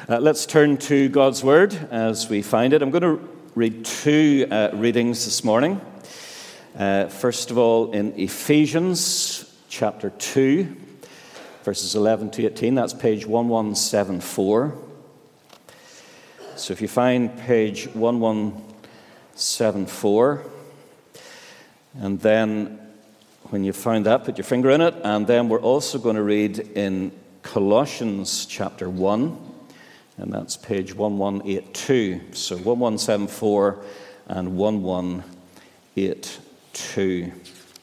Let's turn to God's Word as we find it. I'm going to read two readings this morning. First of all, in Ephesians chapter 2, verses 11 to 18. That's page 1174. So if you find page 1174, and then when you find that, put your finger in it. And then we're also going to read in Colossians chapter 1. And that's page 1182. So 1174 and 1182.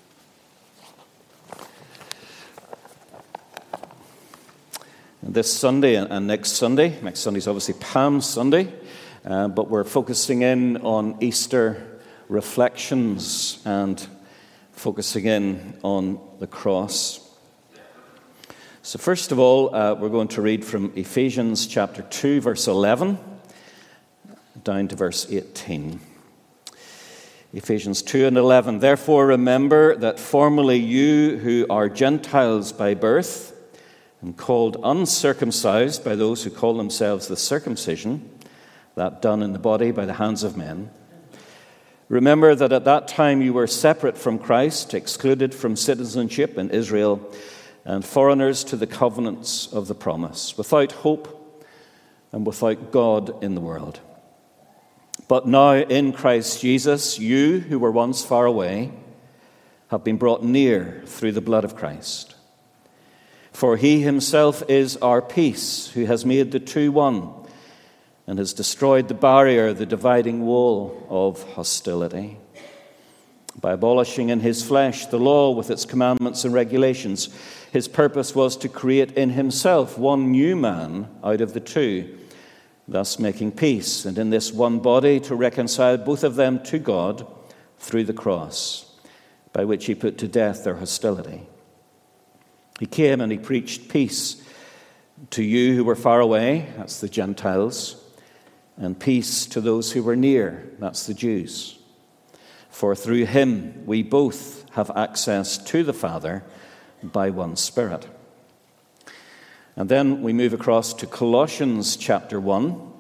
And this Sunday and next Sunday is obviously Palm Sunday, but we're focusing in on Easter reflections and focusing in on the cross. So first of all, we're going to read from Ephesians chapter 2, verse 11, down to verse 18. Ephesians 2 and 11. Therefore remember that formerly you who are Gentiles by birth and called uncircumcised by those who call themselves the circumcision, that done in the body by the hands of men. Remember that at that time you were separate from Christ, excluded from citizenship in Israel, and foreigners to the covenants of the promise, without hope and without God in the world. But now in Christ Jesus, you who were once far away have been brought near through the blood of Christ. For he himself is our peace, who has made the two one, and has destroyed the barrier, the dividing wall of hostility, by abolishing in his flesh the law with its commandments and regulations. His purpose was to create in himself one new man out of the two, thus making peace, and in this one body to reconcile both of them to God through the cross, by which he put to death their hostility. He came and he preached peace to you who were far away, that's the Gentiles, and peace to those who were near, that's the Jews. For through him we both have access to the Father by one Spirit. And then we move across to Colossians chapter 1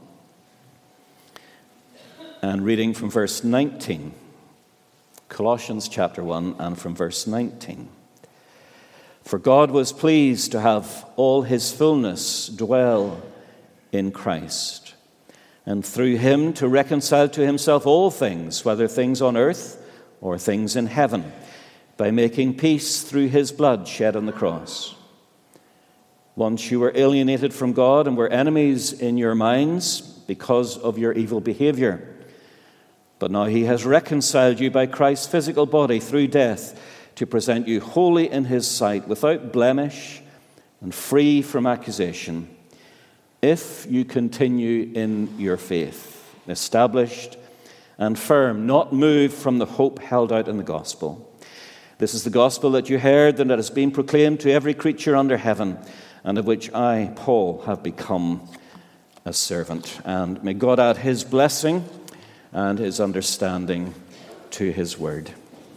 and reading from verse 19. Colossians chapter 1 and from verse 19. For God was pleased to have all his fullness dwell in Christ, and through him to reconcile to himself all things, whether things on earth or things in heaven, by making peace through his blood shed on the cross. Once you were alienated from God and were enemies in your minds because of your evil behavior. But now he has reconciled you by Christ's physical body through death to present you holy in his sight, without blemish and free from accusation, if you continue in your faith, established and firm, not moved from the hope held out in the gospel. This is the gospel that you heard and that has been proclaimed to every creature under heaven, and of which I, Paul, have become a servant. And may God add his blessing and his understanding to his word.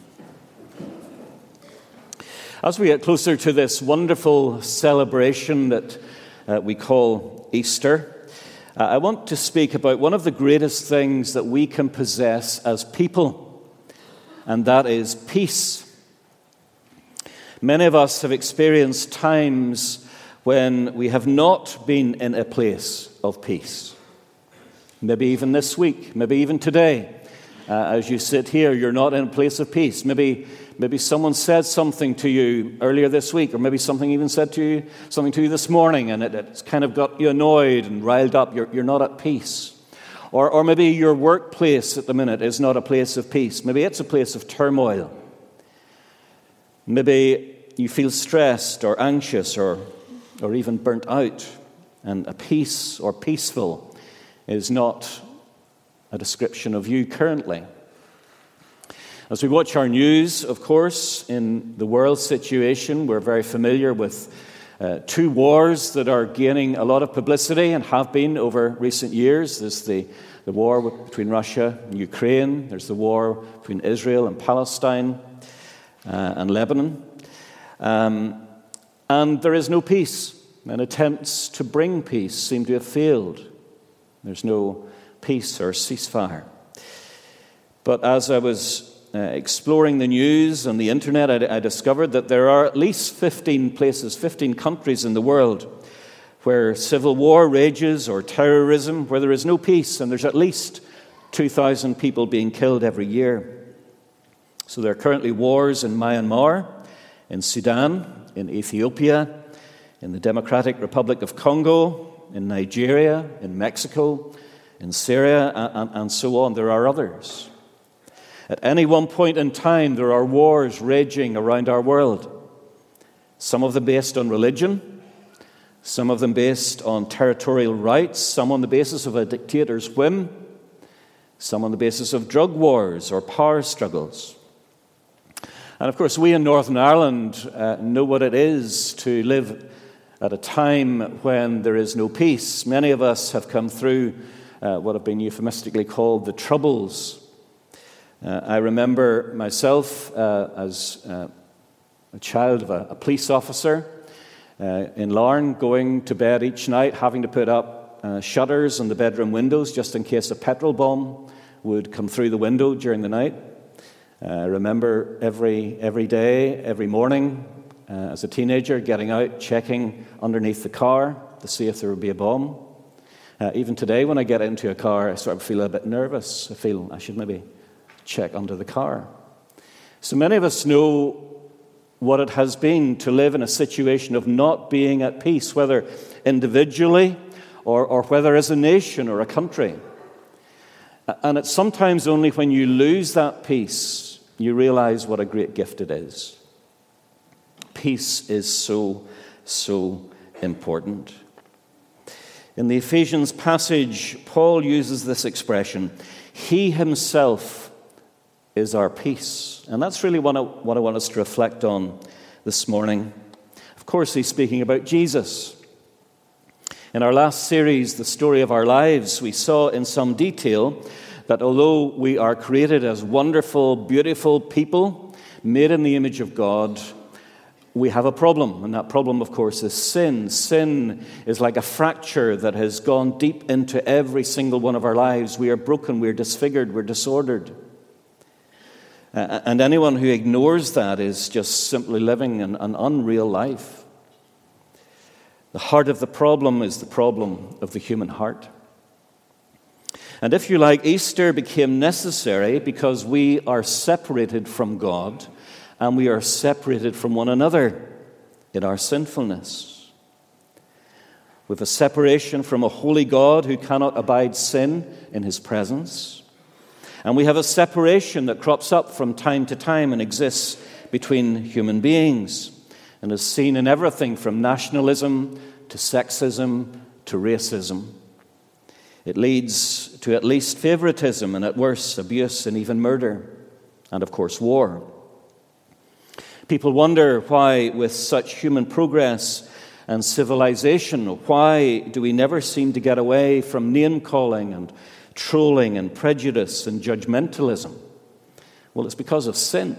As we get closer to this wonderful celebration that we call Easter, I want to speak about one of the greatest things that we can possess as people, and that is peace. Many of us have experienced times when we have not been in a place of peace. Maybe even this week, maybe even today, as you sit here, you're not in a place of peace. Maybe someone said something to you earlier this week, or maybe something even said to you this morning, and it's kind of got you annoyed and riled up. You're not at peace. Or maybe your workplace at the minute is not a place of peace. Maybe it's a place of turmoil. Maybe you feel stressed or anxious or even burnt out, and a peace or peaceful is not a description of you currently. As we watch our news, of course, in the world situation, we're very familiar with two wars that are gaining a lot of publicity and have been over recent years. There's the war between Russia and Ukraine. There's the war between Israel and Palestine and Lebanon. And there is no peace and attempts to bring peace seem to have failed. There's no peace or ceasefire. But as I was exploring the news on the internet, I discovered that there are at least 15 places, 15 countries in the world where civil war rages or terrorism, where there is no peace, and there's at least 2,000 people being killed every year. So there are currently wars in Myanmar, in Sudan, in Ethiopia, in the Democratic Republic of Congo, in Nigeria, in Mexico, in Syria, and so on. There are others. At any one point in time, there are wars raging around our world. Some of them based on religion, some of them based on territorial rights, some on the basis of a dictator's whim, some on the basis of drug wars or power struggles. And of course, we in Northern Ireland know what it is to live at a time when there is no peace. Many of us have come through what have been euphemistically called the Troubles. I remember myself as a child of a police officer in Larne, going to bed each night, having to put up shutters on the bedroom windows just in case a petrol bomb would come through the window during the night. I remember every day, every morning, as a teenager, getting out, checking underneath the car to see if there would be a bomb. Even today, when I get into a car, I sort of feel a bit nervous. I feel I should maybe check under the car. So many of us know what it has been to live in a situation of not being at peace, whether individually or whether as a nation or a country. And it's sometimes only when you lose that peace you realize what a great gift it is. Peace is so important. In the Ephesians passage, Paul uses this expression, "He himself is our peace." And that's really what I want us to reflect on this morning. Of course, he's speaking about Jesus. In our last series, The Story of Our Lives, we saw in some detail that although we are created as wonderful, beautiful people, made in the image of God, we have a problem. And that problem, of course, is sin. Sin is like a fracture that has gone deep into every single one of our lives. We are broken, we're disfigured, we're disordered. And anyone who ignores that is just simply living an unreal life. The heart of the problem is the problem of the human heart. And if you like, Easter became necessary because we are separated from God and we are separated from one another in our sinfulness. We have a separation from a holy God who cannot abide sin in his presence. And we have a separation that crops up from time to time and exists between human beings and is seen in everything from nationalism to sexism to racism. It leads to at least favoritism and at worst abuse and even murder and, of course, war. People wonder why, with such human progress and civilization, why do we never seem to get away from name-calling and trolling and prejudice and judgmentalism? Well, it's because of sin.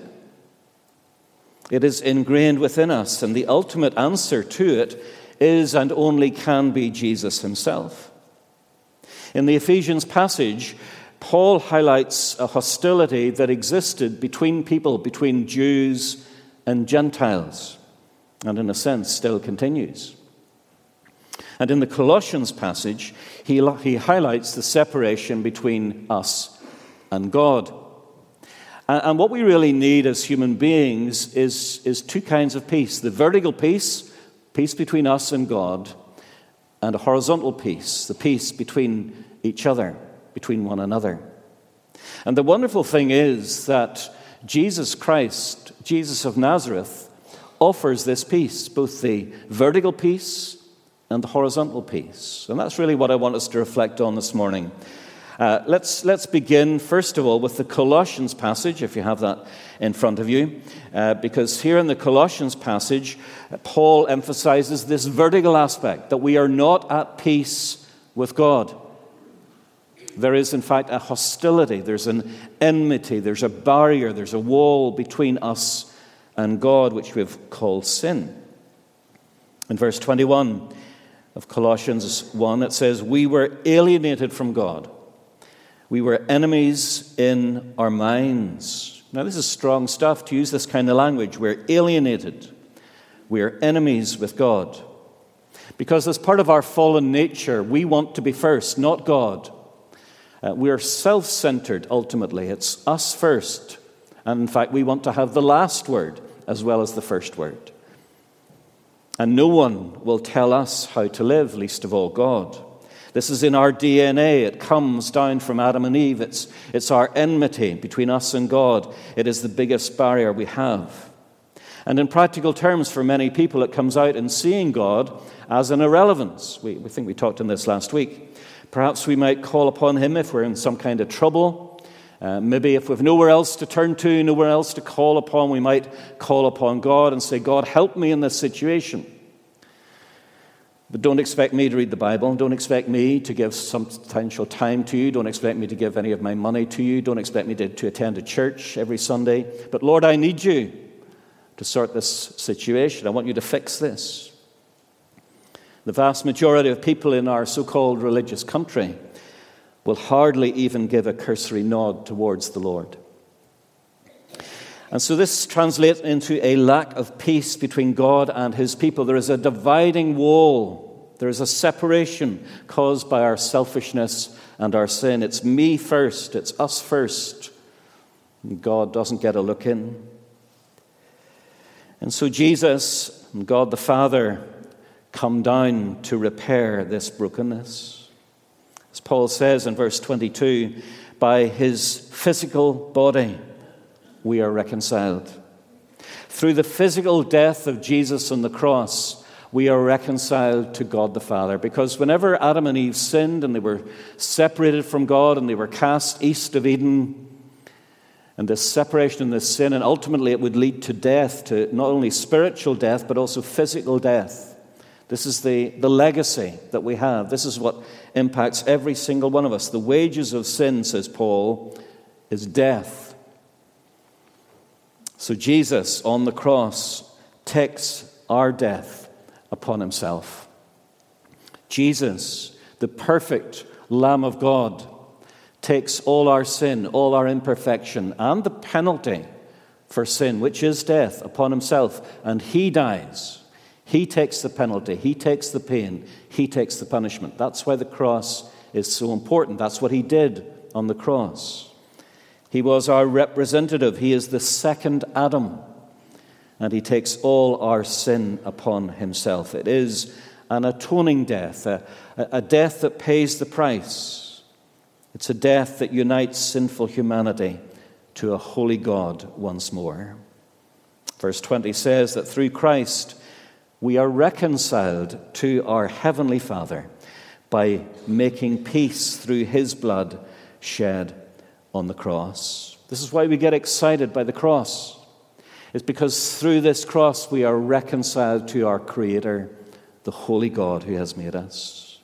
It is ingrained within us, and the ultimate answer to it is and only can be Jesus himself. In the Ephesians passage, Paul highlights a hostility that existed between people, between Jews and Gentiles, and in a sense still continues. And in the Colossians passage, he highlights the separation between us and God. And what we really need as human beings is two kinds of peace. The vertical peace between us and God, and a horizontal peace, the peace between each other, between one another. And the wonderful thing is that Jesus Christ, Jesus of Nazareth, offers this peace, both the vertical peace and the horizontal peace. And that's really what I want us to reflect on this morning. Let's begin, first of all, with the Colossians passage, if you have that in front of you. Because here in the Colossians passage, Paul emphasizes this vertical aspect, that we are not at peace with God. There is, in fact, a hostility. There's an enmity. There's a barrier. There's a wall between us and God, which we've called sin. In verse 21 of Colossians 1, it says, "We were alienated from God. We were enemies in our minds." Now, this is strong stuff to use this kind of language. We're alienated. We are enemies with God. Because as part of our fallen nature, we want to be first, not God. We are self-centered, ultimately. It's us first. And in fact, we want to have the last word as well as the first word. And no one will tell us how to live, least of all God. This is in our DNA. It comes down from Adam and Eve. It's our enmity between us and God. It is the biggest barrier we have. And in practical terms, for many people, it comes out in seeing God as an irrelevance. We think we talked on this last week. Perhaps we might call upon him if we're in some kind of trouble. Maybe if we've nowhere else to turn to, nowhere else to call upon, we might call upon God and say, "God, help me in this situation." But don't expect me to read the Bible. Don't expect me to give substantial time to you. Don't expect me to give any of my money to you. Don't expect me to attend a church every Sunday. But Lord, I need you to sort this situation. I want you to fix this. The vast majority of people in our so-called religious country will hardly even give a cursory nod towards the Lord. And so this translates into a lack of peace between God and his people. There is a dividing wall. There is a separation caused by our selfishness and our sin. It's me first. It's us first. And God doesn't get a look in. And so Jesus and God the Father come down to repair this brokenness. As Paul says in verse 22, by his physical body we are reconciled. Through the physical death of Jesus on the cross, we are reconciled to God the Father. Because whenever Adam and Eve sinned and they were separated from God and they were cast east of Eden, and this separation and this sin, and ultimately it would lead to death, to not only spiritual death, but also physical death. This is the legacy that we have. This is what impacts every single one of us. The wages of sin, says Paul, is death. So Jesus on the cross takes our death upon himself. Jesus, the perfect Lamb of God, takes all our sin, all our imperfection, and the penalty for sin, which is death, upon himself. And he dies. He takes the penalty. He takes the pain. He takes the punishment. That's why the cross is so important. That's what he did on the cross. He was our representative. He is the second Adam. And he takes all our sin upon himself. It is an atoning death, a death that pays the price. It's a death that unites sinful humanity to a holy God once more. Verse 20 says that through Christ we are reconciled to our Heavenly Father by making peace through his blood shed on the cross. This is why we get excited by the cross. It's because through this cross we are reconciled to our Creator, the holy God who has made us.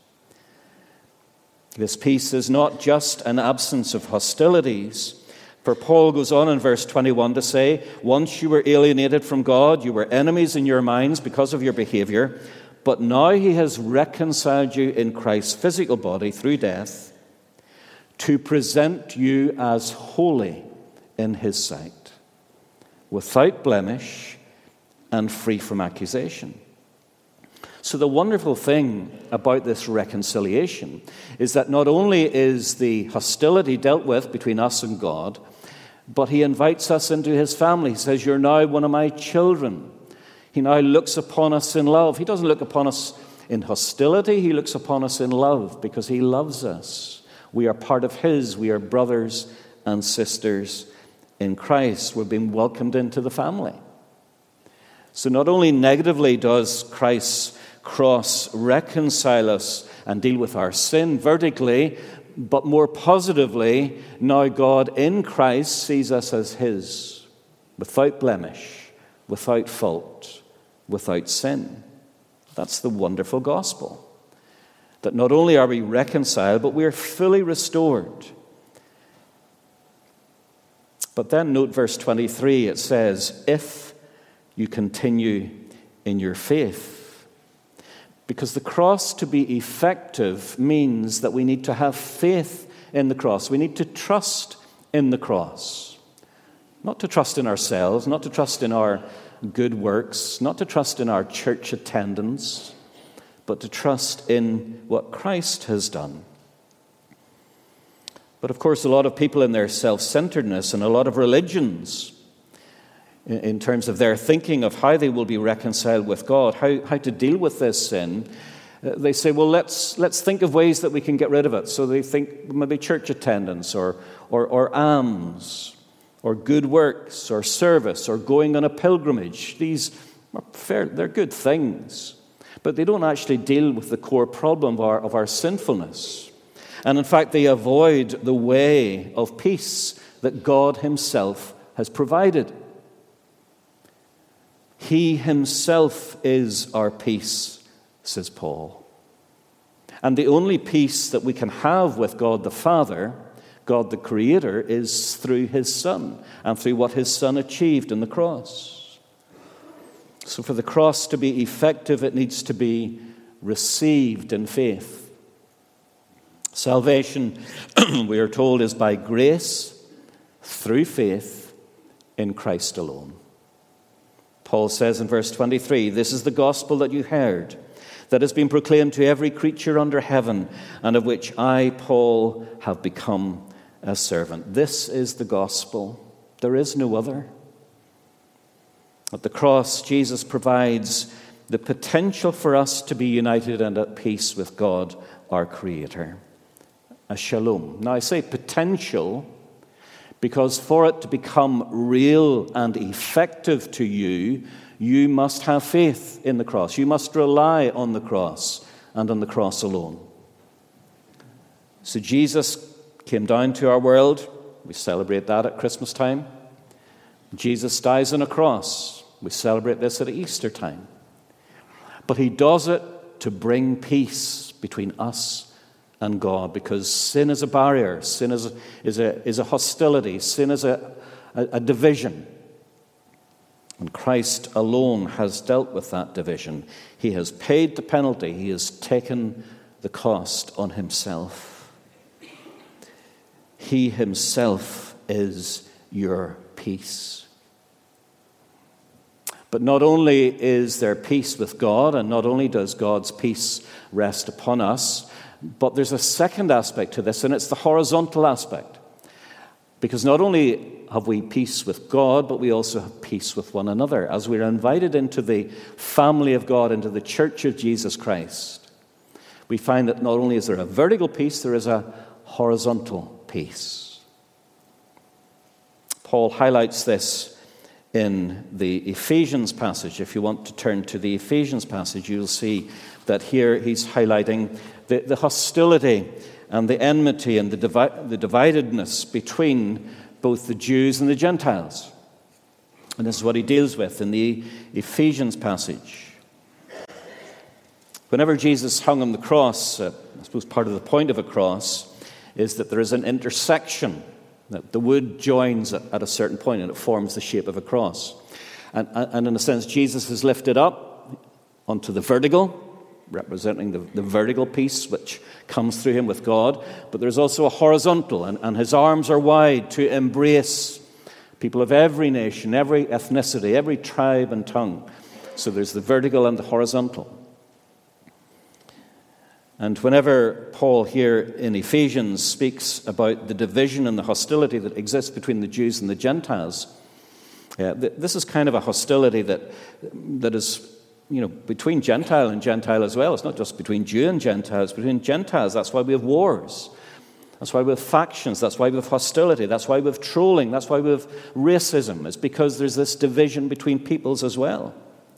This peace is not just an absence of hostilities, for Paul goes on in verse 21 to say, once you were alienated from God, you were enemies in your minds because of your behavior, but now he has reconciled you in Christ's physical body through death to present you as holy in his sight, without blemish and free from accusation. So the wonderful thing about this reconciliation is that not only is the hostility dealt with between us and God, but he invites us into his family. He says, you're now one of my children. He now looks upon us in love. He doesn't look upon us in hostility. He looks upon us in love because he loves us. We are part of his. We are brothers and sisters in Christ. We're being welcomed into the family. So not only negatively does Christ's cross reconcile us and deal with our sin vertically, but more positively, now God in Christ sees us as his, without blemish, without fault, without sin. That's the wonderful gospel. That not only are we reconciled, but we are fully restored. But then note verse 23, it says, if you continue in your faith. Because the cross, to be effective, means that we need to have faith in the cross. We need to trust in the cross. Not to trust in ourselves, not to trust in our good works, not to trust in our church attendance, but to trust in what Christ has done. But of course, a lot of people in their self-centeredness and a lot of religions, in terms of their thinking of how they will be reconciled with God, how to deal with this sin, they say, well, let's think of ways that we can get rid of it. So they think maybe church attendance or alms or good works or service or going on a pilgrimage. These are they're good things, but they don't actually deal with the core problem of our sinfulness. And in fact, they avoid the way of peace that God himself has provided. He himself is our peace, says Paul. And the only peace that we can have with God the Father, God the Creator, is through his Son and through what his Son achieved on the cross. So for the cross to be effective, it needs to be received in faith. Salvation, we are told, is by grace through faith in Christ alone. Paul says in verse 23, "This is the gospel that you heard, that has been proclaimed to every creature under heaven, and of which I, Paul, have become a servant." This is the gospel. There is no other. At the cross, Jesus provides the potential for us to be united and at peace with God, our Creator. A shalom. Now, I say potential because for it to become real and effective to you, you must have faith in the cross. You must rely on the cross and on the cross alone. So Jesus came down to our world. We celebrate that at Christmas time. Jesus dies on a cross. We celebrate this at Easter time. But he does it to bring peace between us and God, because sin is a barrier, sin is a hostility, sin is a division. And Christ alone has dealt with that division. He has paid the penalty. He has taken the cost on himself. He himself is your peace. But not only is there peace with God, and not only does God's peace rest upon us, but there's a second aspect to this, and it's the horizontal aspect. Because not only have we peace with God, but we also have peace with one another. As we're invited into the family of God, into the church of Jesus Christ, we find that not only is there a vertical peace, there is a horizontal peace. Paul highlights this in the Ephesians passage. If you want to turn to the Ephesians passage, you'll see that here he's highlighting the hostility and the enmity and the dividedness between both the Jews and the Gentiles. And this is what he deals with in the Ephesians passage. Whenever Jesus hung on the cross, I suppose part of the point of a cross is that there is an intersection, that the wood joins at a certain point and it forms the shape of a cross. And in a sense, Jesus is lifted up onto the vertical, representing the vertical piece which comes through him with God. But there's also a horizontal, and his arms are wide to embrace people of every nation, every ethnicity, every tribe and tongue. So there's the vertical and the horizontal. And whenever Paul here in Ephesians speaks about the division and the hostility that exists between the Jews and the Gentiles, this is kind of a hostility that is, between Gentile and Gentile as well. It's not just between Jew and Gentile, it's between Gentiles. That's why we have wars. That's why we have factions. That's why we have hostility. That's why we have trolling. That's why we have racism. It's because there's this division between peoples as well.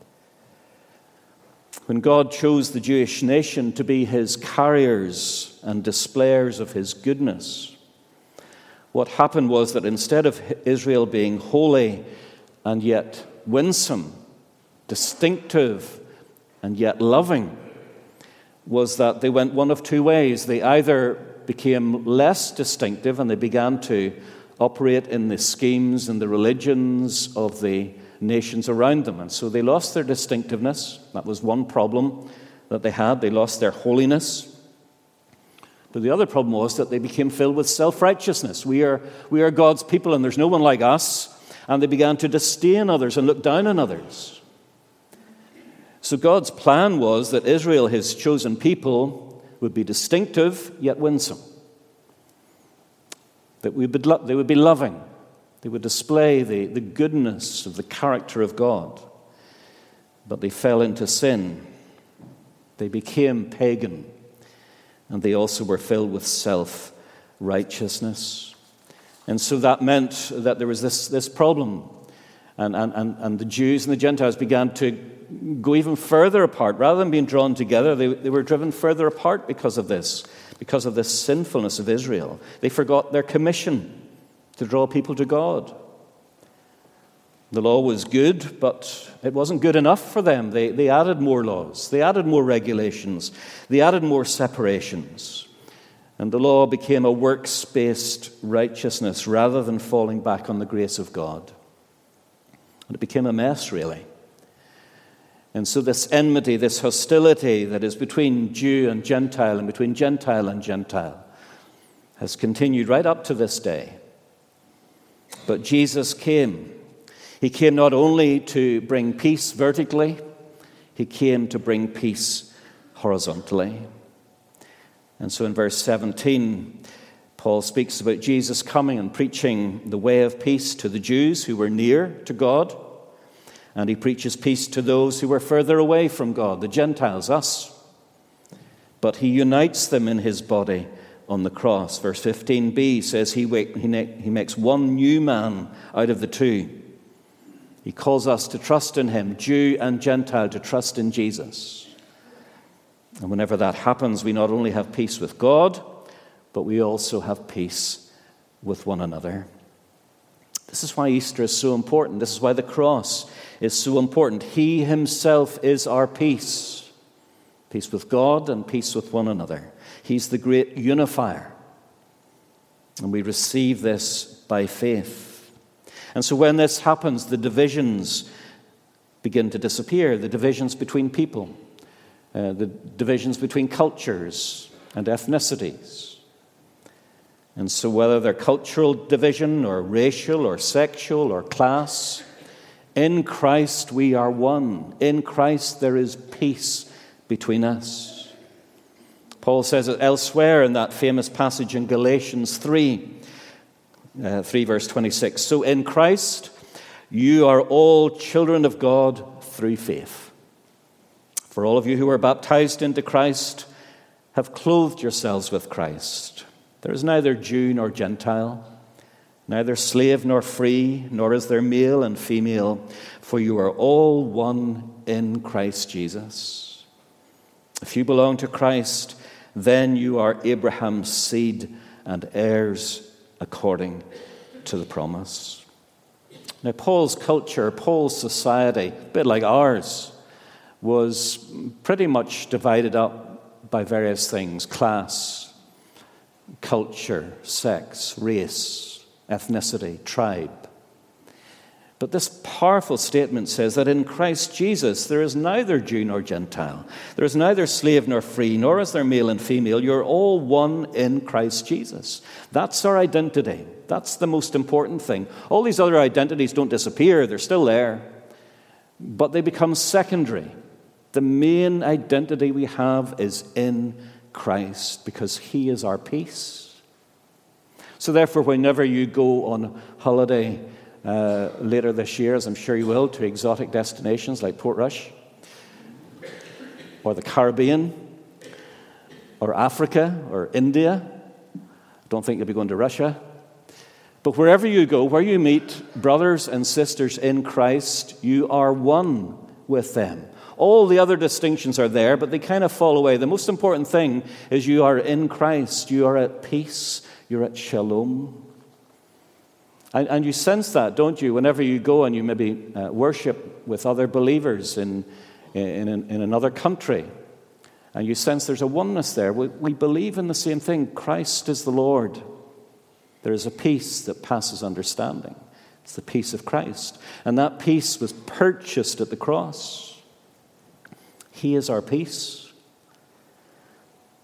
When God chose the Jewish nation to be his carriers and displayers of his goodness, what happened was that instead of Israel being holy and yet winsome, distinctive and yet loving, was that they went one of two ways. They either became less distinctive and they began to operate in the schemes and the religions of the nations around them. And so they lost their distinctiveness. That was one problem that they had. They lost their holiness. But the other problem was that they became filled with self-righteousness. We are God's people and there's no one like us. And they began to disdain others and look down on others. So God's plan was that Israel, his chosen people, would be distinctive yet winsome. That they would be loving. They would display the goodness of the character of God. But they fell into sin. They became pagan. And they also were filled with self-righteousness. And so that meant that there was this problem. And the Jews and the Gentiles began to go even further apart. Rather than being drawn together, they were driven further apart because of this sinfulness of Israel. They forgot their commission to draw people to God. The law was good, but it wasn't good enough for them. They added more laws. They added more regulations. They added more separations. And the law became a works-based righteousness rather than falling back on the grace of God. And it became a mess, really. And so this enmity, this hostility that is between Jew and Gentile and between Gentile and Gentile has continued right up to this day. But Jesus came. He came not only to bring peace vertically, he came to bring peace horizontally. And so in verse 17, Paul speaks about Jesus coming and preaching the way of peace to the Jews who were near to God. And he preaches peace to those who were further away from God, the Gentiles, us. But he unites them in his body on the cross. Verse 15b says he makes one new man out of the two. He calls us to trust in him, Jew and Gentile, to trust in Jesus. And whenever that happens, we not only have peace with God, but we also have peace with one another. This is why Easter is so important. This is why the cross is so important. He himself is our peace. Peace with God and peace with one another. He's the great unifier. And we receive this by faith. And so when this happens, the divisions begin to disappear. The divisions between people. The divisions between cultures and ethnicities. And so whether they're cultural division or racial or sexual or class, in Christ we are one. In Christ there is peace between us. Paul says it elsewhere in that famous passage in Galatians 3 verse 26. So in Christ you are all children of God through faith. For all of you who are baptized into Christ have clothed yourselves with Christ. There is neither Jew nor Gentile, neither slave nor free, nor is there male and female, for you are all one in Christ Jesus. If you belong to Christ, then you are Abraham's seed and heirs according to the promise. Now, Paul's culture, Paul's society, a bit like ours, was pretty much divided up by various things: class, culture, sex, race, ethnicity, tribe. But this powerful statement says that in Christ Jesus there is neither Jew nor Gentile. There is neither slave nor free, nor is there male and female. You're all one in Christ Jesus. That's our identity. That's the most important thing. All these other identities don't disappear. They're still there. But they become secondary. The main identity we have is in Christ because he is our peace. So therefore, whenever you go on holiday later this year, as I'm sure you will, to exotic destinations like Portrush or the Caribbean or Africa or India, I don't think you'll be going to Russia, but wherever you go, where you meet brothers and sisters in Christ, you are one with them. All the other distinctions are there, but they kind of fall away. The most important thing is you are in Christ. You are at peace. You're at shalom. And you sense that, don't you, whenever you go and you maybe worship with other believers in another country. And you sense there's a oneness there. We believe in the same thing. Christ is the Lord. There is a peace that passes understanding. It's the peace of Christ. And that peace was purchased at the cross. He is our peace.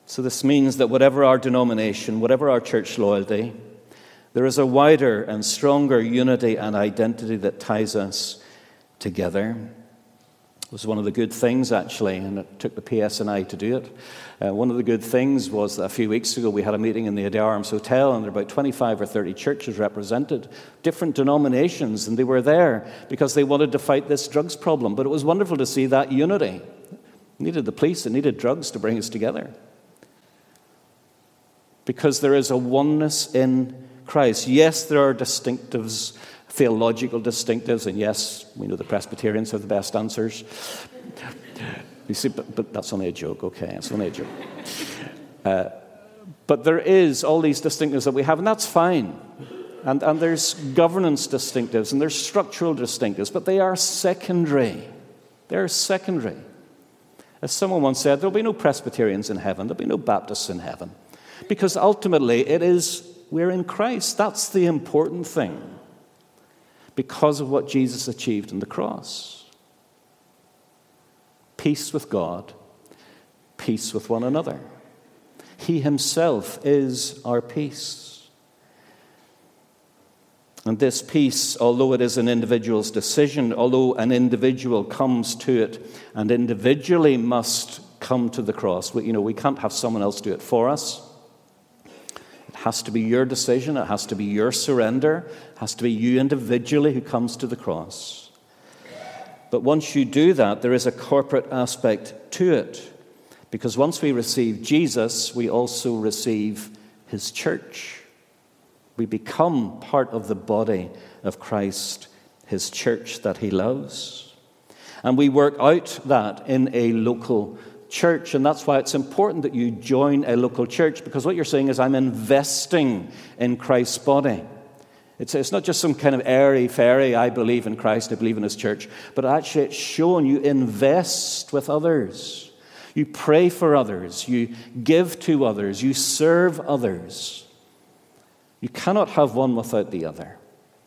So this means that whatever our denomination, whatever our church loyalty, there is a wider and stronger unity and identity that ties us together. It was one of the good things, actually, and it took the PSNI to do it. One of the good things was that a few weeks ago we had a meeting in the Adair Arms Hotel, and there were about 25 or 30 churches represented, different denominations, and they were there because they wanted to fight this drugs problem. But it was wonderful to see that unity. It needed the police, it needed drugs to bring us together. Because there is a oneness in Christ. Yes, there are distinctives, theological distinctives, and yes, we know the Presbyterians have the best answers. You see, but that's only a joke, okay? It's only a joke. But there is all these distinctives that we have, and that's fine. And there's governance distinctives, and there's structural distinctives, but they are secondary. They're secondary. As someone once said, there'll be no Presbyterians in heaven, there'll be no Baptists in heaven. Because ultimately, we're in Christ. That's the important thing. Because of what Jesus achieved on the cross. Peace with God, peace with one another. He himself is our peace. And this peace, although it is an individual's decision, although an individual comes to it and individually must come to the cross, we can't have someone else do it for us. It has to be your decision. It has to be your surrender. It has to be you individually who comes to the cross. But once you do that, there is a corporate aspect to it. Because once we receive Jesus, we also receive his church. We become part of the body of Christ, his church that he loves. And we work out that in a local church, and that's why it's important that you join a local church, because what you're saying is, I'm investing in Christ's body. It's not just some kind of airy-fairy, I believe in Christ, I believe in his church, but actually it's showing you invest with others. You pray for others, you give to others, you serve others. You cannot have one without the other.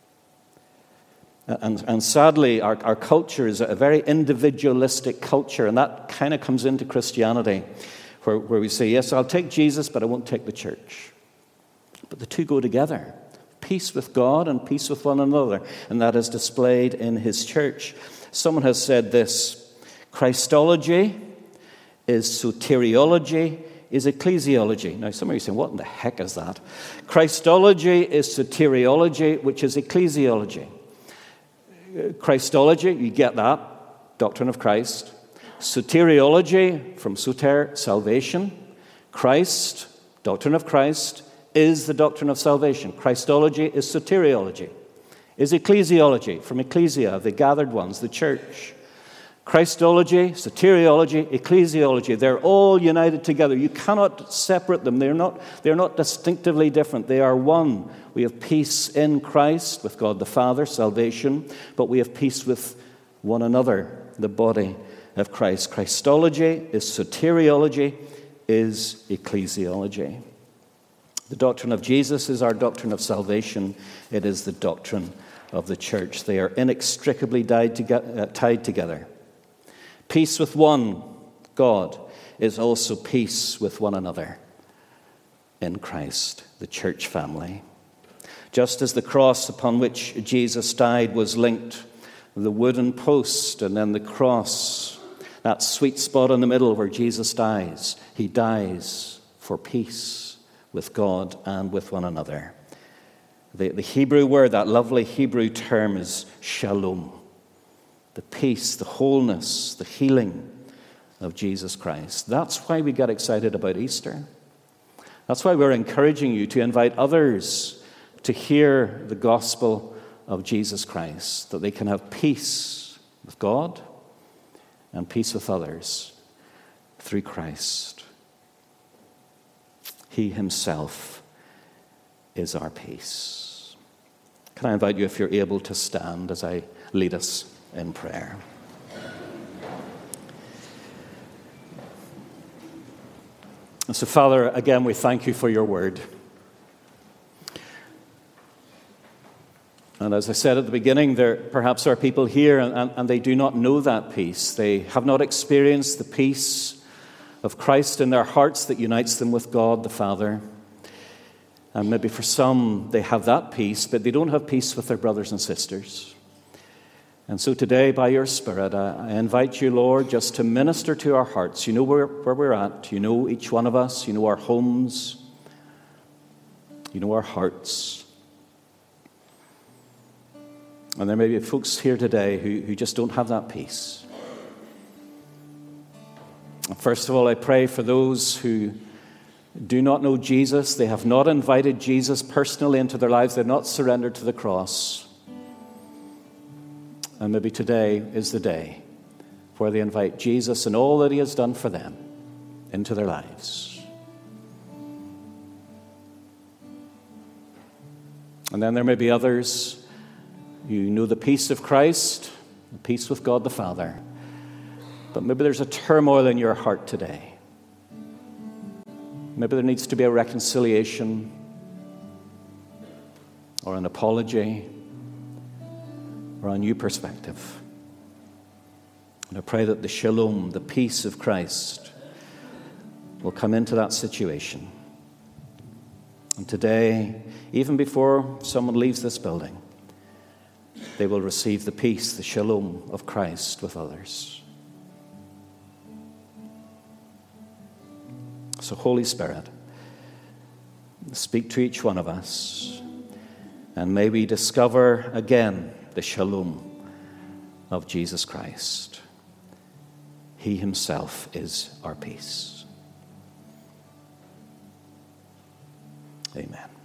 And sadly, our culture is a very individualistic culture, and that kind of comes into Christianity, where we say, yes, I'll take Jesus, but I won't take the church. But the two go together. Peace with God and peace with one another, and that is displayed in his church. Someone has said this: Christology is soteriology, is ecclesiology. Now, some of you are saying, what in the heck is that? Christology is soteriology, which is ecclesiology. Christology, you get that, doctrine of Christ. Soteriology, from soter, salvation. Christ, doctrine of Christ, is the doctrine of salvation. Christology is soteriology. Is ecclesiology, from ecclesia, the gathered ones, the church. Christology, soteriology, ecclesiology, they're all united together. You cannot separate them. They're not distinctively different. They are one. We have peace in Christ with God the Father, salvation, but we have peace with one another, the body of Christ. Christology is soteriology, is ecclesiology. The doctrine of Jesus is our doctrine of salvation. It is the doctrine of the church. They are inextricably tied together. Peace with one, God, is also peace with one another in Christ, the church family. Just as the cross upon which Jesus died was linked, the wooden post and then the cross, that sweet spot in the middle where Jesus dies, he dies for peace with God and with one another. The Hebrew word, that lovely Hebrew term, is shalom. The peace, the wholeness, the healing of Jesus Christ. That's why we get excited about Easter. That's why we're encouraging you to invite others to hear the gospel of Jesus Christ, that they can have peace with God and peace with others through Christ. He himself is our peace. Can I invite you, if you're able, to stand as I lead us in prayer? And so, Father, again, we thank you for your word. And as I said at the beginning, there perhaps are people here and they do not know that peace. They have not experienced the peace of Christ in their hearts that unites them with God the Father. And maybe for some, they have that peace, but they don't have peace with their brothers and sisters. And so today, by your Spirit, I invite you, Lord, just to minister to our hearts. You know where we're at. You know each one of us. You know our homes. You know our hearts. And there may be folks here today who just don't have that peace. First of all, I pray for those who do not know Jesus. They have not invited Jesus personally into their lives. They're not surrendered to the cross. And maybe today is the day where they invite Jesus and all that he has done for them into their lives. And then there may be others. You know the peace of Christ, the peace with God the Father. But maybe there's a turmoil in your heart today. Maybe there needs to be a reconciliation or an apology or a new perspective. And I pray that the shalom, the peace of Christ, will come into that situation. And today, even before someone leaves this building, they will receive the peace, the shalom of Christ with others. So, Holy Spirit, speak to each one of us, and may we discover again the shalom of Jesus Christ. He himself is our peace. Amen.